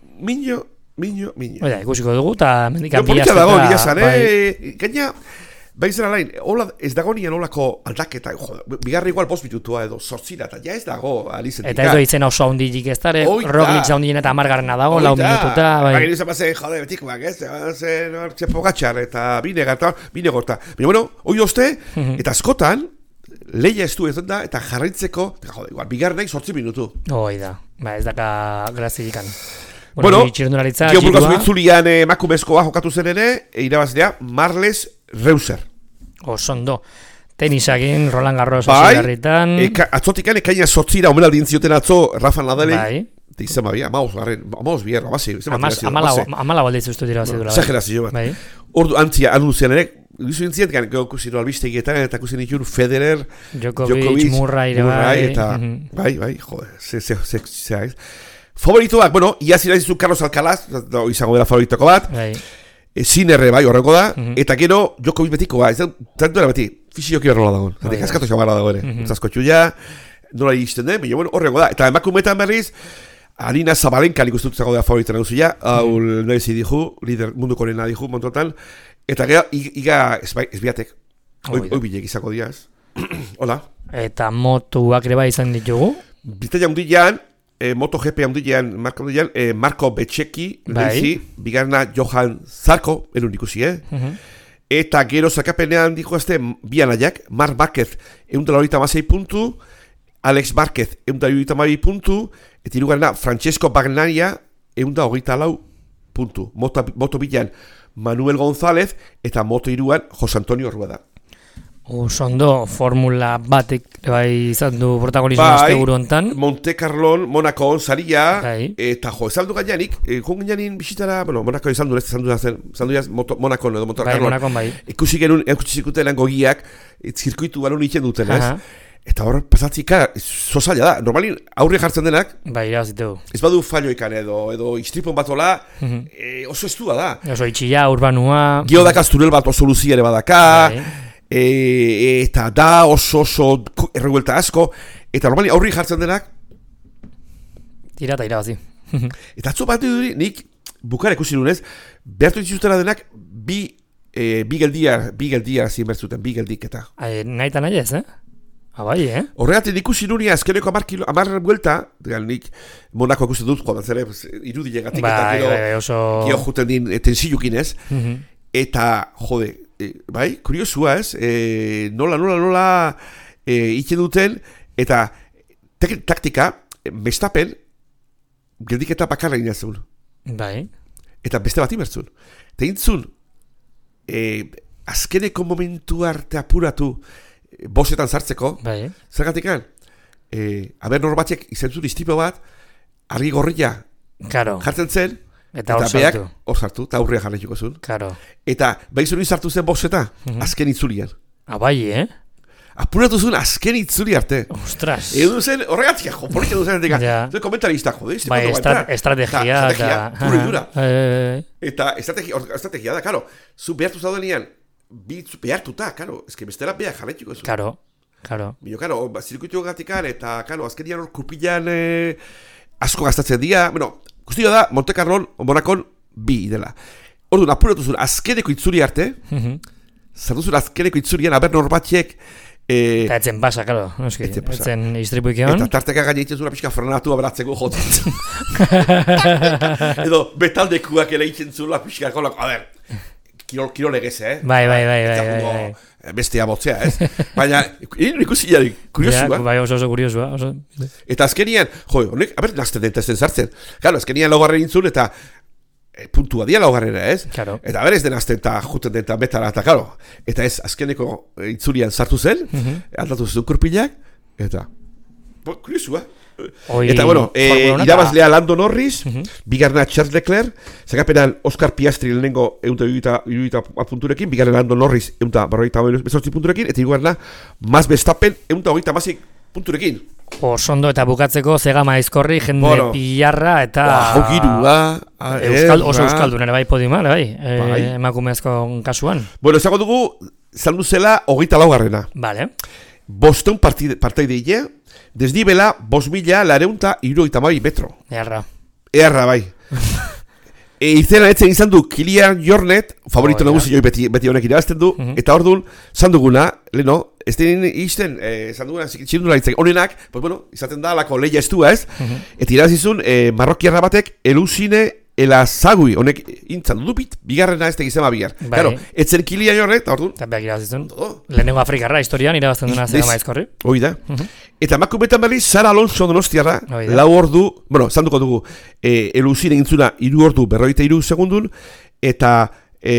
mino, mino, mino. Oida, ikusiko dugu, eta mendikan Jo, bi politia dago, asteta, gila zan, bai, eh? Gaina, Bai zen alain, hola, ez dago nian holako aldaketa, jo, bigarra igual bost minutua edo sortzira, eta ja ez dago alizentika. Eta ez do itzen oso handilik ez dara, Oita. Roglic handien eta amargarrena dago, lau minututa, bai. Bai, nizan bazen, jode, betikoak, ez, zen, txepogatxar, eta binegata, binegorta. Baina, bueno, hoi oste, eta askotan, lehia ez du ez da, eta jarraitzeko, jode, igual, bigarrenak sortzi minutu. Hoi da, ba, ez daka grazidikan. Bueno, txirrendularitza, geopulkazu itzulian emakumezkoa jokatu zen ere, e, irabazlea, Marles Reuser. Osondo. Tenisakin, Roland Garros bai, osigarritan. Eka, atzotikan ekaina sortzira, omenaldi intzioten atzo, Rafa Nadalei. Bai. Eta izan babia, amaoz, garren, amaoz bier, amasi. Amala baldeitzu ustu dira bazidura. Exagerazio bat. Bai. Ordu, antzia, anuncian ere, gizu intzien, gan, kusino albistegietan, eta kusino ikun Federer, Djokovic, Djokovic Murray, Murray, bai. eta, Mhm. bai, bai, jode, ze, ze, ze, ze, ze, favorituak, bueno, iazira dizu Carlos Alcaraz, da, izango dela favoritoko bat, Bai. e, Sinerre, bai, horrengo da, Mhm. eta gero Djokovic betikoa, ez da, tanto era beti, fisioki horrela dagoen, Bai, zatik, askatu xamarra dago ere, Mhm. utzazko txuia, nola iristen den, baina, bueno, horrengo da, eta emakumetan berriz, Arina Zabalenka nik uste dut zago da favorita nagusia, hau nahi zidihu, lider munduko lehena dihu, montotan, eta gero, iga, ez bai, ez biatek, Hoi da. oi bilek izako diaz. Hola. Eta motuak ere bai izan ditugu. Biztaia hundilean, eh, MotoGP hundilean, Marko hundilean, eh, Marko Betxeki, Bai. lehizi, bigarna Johan Zarko, erun ikusi, eh? Mhm. Eta gero zakapenean dijo este, bian aiak, Marc Márquez, egun dela horita mazei puntu, Alex Márquez, egun dela horita mabi puntu, eta irugarna Francesco Bagnaia, egun dela horita lau puntu. Moto, moto bilan Manuel González, eta moto iruan Jose Antonio Rueda. Osondo, formula batek ere bai izan du protagonismo Bai, asteburu hontan. Monte Carlon, Monaco, saria, Bai. eta jo, esan du gaianik, e, joan gaianin bisitara, bueno, Monaco izan du, ez izan du zen, izan du moto, Monaco edo Monte Bai, Carlon. Monakon bai. Ikusi genuen, ikusi zikuten lango giak, e, zirkuitu balon itzen duten, ez? Aha. Eta hor, pasatzika, zozaila da, normalin aurre jartzen denak, Bai, irabazitegu. ez badu falloikan edo, edo istripon batola, Mhm. e, oso estua da. Oso itxia, urbanua. Gio dakaz tunel bat oso luzia ere badaka, Bai. e, eta da oso oso erreguelta asko, eta normalin aurri jartzen denak, Tira eta irabazi. eta atzo bat dut nik bukara ikusi nunez, behartu dituztera denak bi, e, bi geldia, bi geldia zin bertzuten, bi geldik eta. Ai, nahi eta nahi ez, eh? Ah, bai, eh? Horregatik ikusi nunia azkeneko amar, kilo, amar buelta, degal, nik Monako ikusi dut, jodan zere, irudilegatik eta Bai, gero, bai, oso... gero juten din e, tensilukin ez, Mhm. eta, jode, e, bai, kuriosua ez, e, nola, nola, nola e, ite duten, eta tek, taktika, bestapen, geldiketa bakarra inazun. Bai. Eta beste bat imertzun. Eta intzun, e, azkeneko momentu arte apuratu e, bosetan sartzeko, Bai. zergatikan, e, aber norbatzek izan zuen istipo bat, argi gorria Karo. jartzen zen, Eta hor beak sartu. hor sartu, eta aurrea jarraituko zuen. Karo. Eta baizun sartu zen boseta, Mhm. azken itzulian. Ah, bai, eh? Apuratu zuen azken itzuli arte. Ostras. Edo zen, horregatik, jo, porik edu zen, Ja. zuen komentarista, jode, izte Bai, kondo estra baita. estrategia. Ta, estrategia, eta- pura y dura. Eh, Eta estrategia, or- estrategia da, karo, zu behartu zaudenean, bi zu behartuta, karo, eske bestela behar jarraituko zu. Karo. Karo. Bino, karo, ba, zirkuitu gatikan, eta, karo, azkenian hor kurpilan eh, asko gastatzen dira, bueno, guztia da, Monte Carlon, Monakon, bi dela. Orduan, apuratu zuen, azkeneko itzuri arte, Mhm. zartu zuen azkeneko itzurian, aber norbatxek, eh, Eta etzen pasa, karo. Noski. Etzen pasa. Etzen istripuik egon. eta tarteka gaine itzen zuen pixka frenatu aberatzeko jotzen. Edo, betaldekuak ere itzen zuen pixka, kolak, a ber, kirol, kirol egez, eh? Bai, bai, bai, Ez bai, da bai, jungo, bai. eh, bestea botzea, ez? Baina, egin ikusi jari, kuriosua. Ja, bai, oso oso kuriosua. Oso... Eta azkenian, jo, honek, aber, nazten den testen sartzen. Claro, azkenian laugarren intzun, eta e, puntua dia laugarrera, ez? Claro. Eta aber ez den azten eta juten den eta betara, eta claro, eta ez, azkeneko e, intzulian sartu zen, Mhm. aldatu zuen kurpilak, eta, bo, kuriosua. Oi, Eta, bueno, e, Formula One eta- irabazlea Lando Norris, Mhm. bigarna Charles Leclerc, zakapenan Oscar Piastri lehenengo eunta iruita punturekin, bigarren Lando Norris eunta barroita bezortzi punturekin, eta hirugarrena Max Verstappen eunta hogeita hamasei punturekin. Osondo eta bukatzeko zega maizkorri, jende Bueno. pilarra eta... Wow, girua, Euskal, oso erra. euskaldun ere bai podiuman, bai, Bai. e, emakumezko kasuan. Bueno, esango dugu, zaldu zela hogeita laugarrena. Vale. Bosteun partaideile, desnibela, bost mila lareunta irurogeita hamabi metro. Erra. Erra, bai. E, izena etzen izan du Kilian Jornet, favorito Oh, nagusi joi beti, beti honek irabazten du, Mhm. eta orduan, zan duguna, leheno, ez den izten, eh, zan duguna, txirundula itzen, honenak, pues bueno, izaten da, lako lehia estua ez, Mhm. eta irabazizun, eh, marrokiarra batek, elusine, elazagui, honek intzan dudupit, bigarrena ez tegizema bigar. Bai. Claro, etzen Kilian Jornet, eta orduan, Eta beak irabazizun. oh, Lehenengo Afrikarra historian irabazten duna Iz- Zegama Aizkorri. hoi da. Mhm. Eta emakumetan berriz, Sara Alonso Donostiarra, Hoi da. lau ordu, bueno, zanduko dugu, e, elusine gintzuna, iru ordu, berroita iru segundun, eta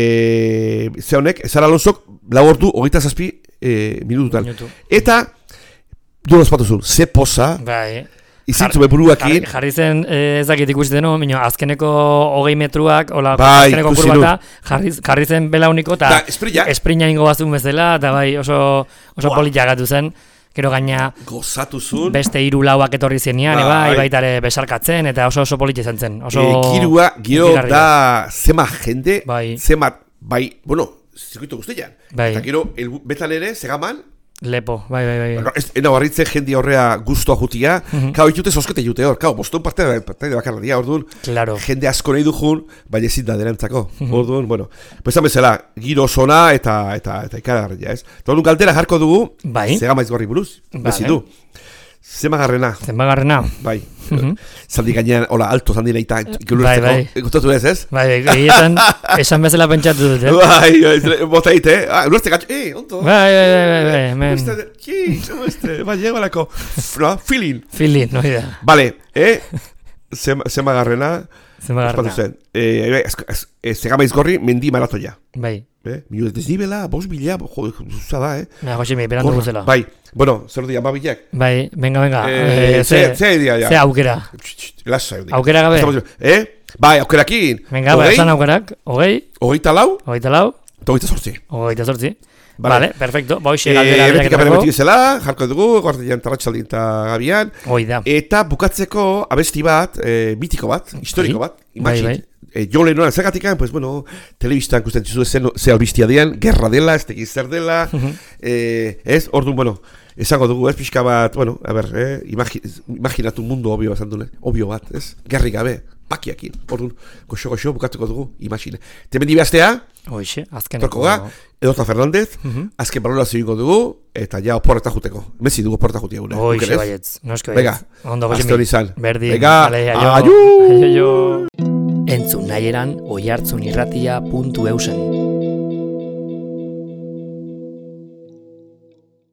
e, ze honek, Sara Alonso, lau ordu, hogeita zazpi e, minututan. Minutu. Eta, duela espatuzun, ze poza, Bai. izintzu beburuakin, Jarri, jarri zen, eh, ez dakit ikusi deno, mino, azkeneko hogei metruak, ola, Bai, azkeneko ikusi kurbata, jarri, jarri zen belauniko, eta Da, esprilla. esprina ingo bazun bezala, eta bai, oso, oso Buah. polit jagatu zen, gero gaina gozatuzun, beste hiru lauak etorri zenean, Bai. bai, baitare besarkatzen, eta oso oso polit izan zen. Oso e, kirua, gero hunkigarria. da, zema jende, Bai. zema, bai, bueno, zirkuito guztian. Bai. Eta gero, el, betan ere, segaman, Lepo, bai, bai, bai. Bueno, ez, ena barritze jende horrea guztua jutia, Mhm. kao itute soskete jute hor, kao, bostun parte, parte de bakarra dia, orduan, Claro. jende asko nahi dujun, baina ezin da derantzako, orduan, bueno, pues esan bezala, giro zona eta, eta, eta ikaragarria, ez? Eta orduan galdera jarko dugu, Bai. zegama izgorri buruz, Vale. bezi du, zemagarrena, Zenbagarrena. bai, Mhm. zaldi gainean, hola, alto zaldi nahi eta, Bai, bai. gustatu ez, ez? Bai, egiten, esan bezala pentsatu dut, eh? Bai, bai, bota ite, ah, ulertze gatxo, eh, ondo, Bai, bai, bai, bai, bai, hemen, Este, sí, ¿cómo este? Va, llega la co. No, feeling. feeling, no idea. Vale, eh, zema, zema garrena, Zenbagarrena. espatu zen, eh, ez, ez, ez, zegama izgorri, mendi maratoia. Bai, Eh, minu desnibela, bos bila, jo, zuza da, eh. me Jose, mi berandu Gorra. guzela. Bai, bueno, zer di, amabilak. Bai, venga, venga. Eh, Eh, ze, ze dia, ja. ze aukera. Lasa, eudi. Aukera gabe. Estamos- Eh, bai, aukerakin. Venga, bai, esan aukerak. Hogei, Hogeita lau, hogeita lau, eta hogeita sortzi. hogeita sortzi. Vale. Vale, perfecto. Ba, hoxe Eh, galdera Erretik apena bereketarako. betik zela, jarko dugu, guardian tarratxaldin eta gabian. Hoi da. Eta bukatzeko abesti bat, eh, mitiko bat, historiko Bai. bat, Bai, imagine. bai. Eh, jo lehenoan zergatikan, pues bueno, telebistan gusten txizu zen, ze albistia dian, gerra dela, ez tegiz zer dela, Mhm. eh, ez, orduan, bueno, esango dugu, ez, pixka bat, bueno, a ber, eh, imagi, imaginatu mundu obio bat, dule, obio bat, ez, gerri gabe, pakiakin, orduan, goxo-goxo bukatuko dugu, imagine. Temendi behaztea, Hoxe, azkeneko. torko ga, Edota Fernandez, Mhm. azken balorazio ingo dugu, eta ja oporreta juteko. Mezi dugu oporreta jutia gure. Hoxe, baietz. Noske Venga, baietz. Ondo, Josemi. aste hori izan. Berdin. Venga, Vale, aio. aio. Aio. Entzun nahi eran oihartzun irratia puntu eusen.